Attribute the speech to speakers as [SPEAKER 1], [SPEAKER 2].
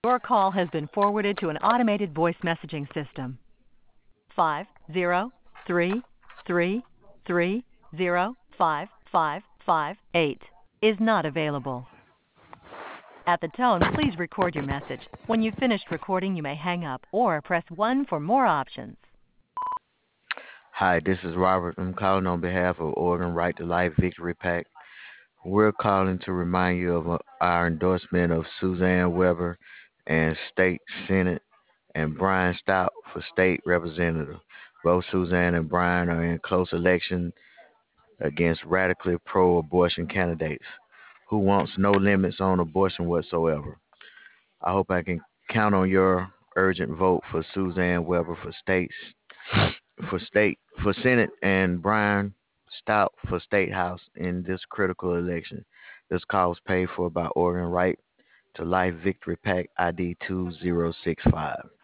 [SPEAKER 1] Your call has been forwarded to an automated voice messaging system. 50333055558 is not available. At the tone, please record your message. When you've finished recording, you may hang up or press 1 for more options.
[SPEAKER 2] Hi, this is Robert. I'm calling on behalf of Oregon Right to Life Victory Pack. We're calling to remind you of our endorsement of Suzanne Weber and State Senate and Brian Stout for State Representative. Both Suzanne and Brian are in close election against radically pro-abortion candidates who wants no limits on abortion whatsoever. I hope I can count on your urgent vote for Suzanne Weber for Senate and Brian Stout for State House in this critical election. This call was paid for by Oregon Right to Life Victory Pack ID 2065.